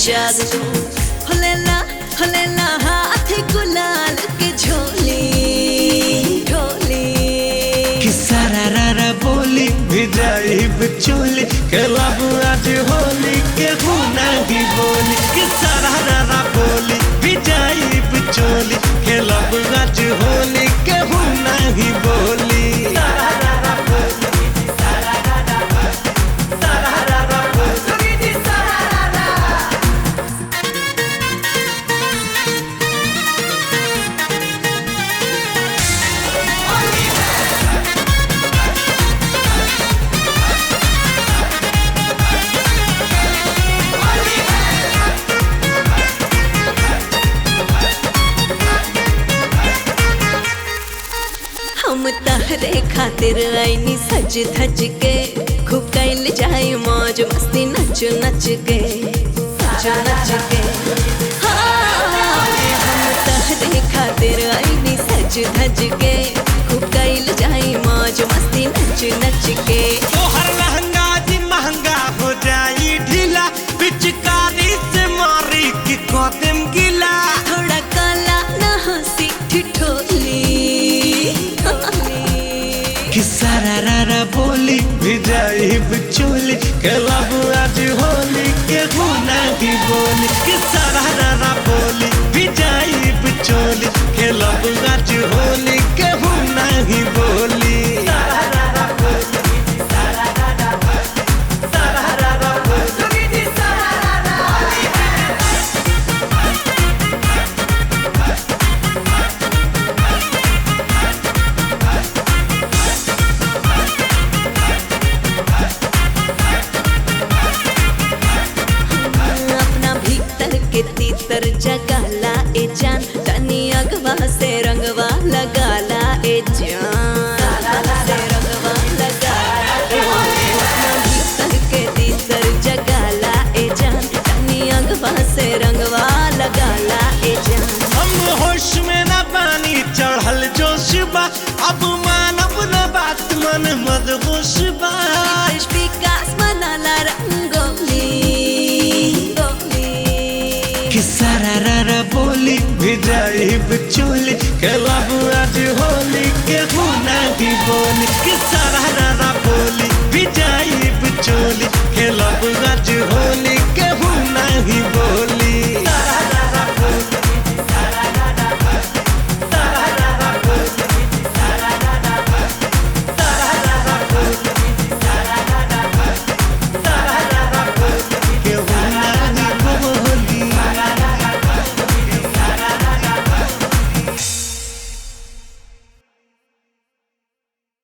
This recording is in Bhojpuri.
जादू फलेला हाथ गुलाल के झोली ढोली कि सारा रारा बोली भिजाई बिचोली खेलब आज होली के नहीं बोली कि सारा रारा बोली भिजाई बिचोली खेलब आज होली के नहीं बोली हम तहरे खातिर आईनी सज धज के खूब कैल जाए मौज मस्ती नच नच के हम तहरे खातिर आईनी सज धज के खूब कैल जाए मौज मस्ती नच नच के तोहर लहंगा जी महंगा हो जाई ढीला पिचकारी से मारी कि कदम गिला थोड़ा काला ना हंसी ठिठोली कि सारा रारा बोली भिजाई बिचोली खेलब आज होली के नहीं बोली कि सारा रारा बोली भिजाई बिचोली खेलब आज होली के नहीं बोली तीतर जगाला ए जान तनी अगवा से रंगवा लगाला ए जान से रंगवा लगाला भीतर के तीतर जगाला ए जान तनी अगवा से रंगवा लगाला ए जान हम होश में न पानी चढ़ल जोश बा अब मानब न बात मन मदहोश बा विकास मनाला रंगोली कि सारा रारा बोली भिजाई बिचोली खेलब आज होली के नहीं बोली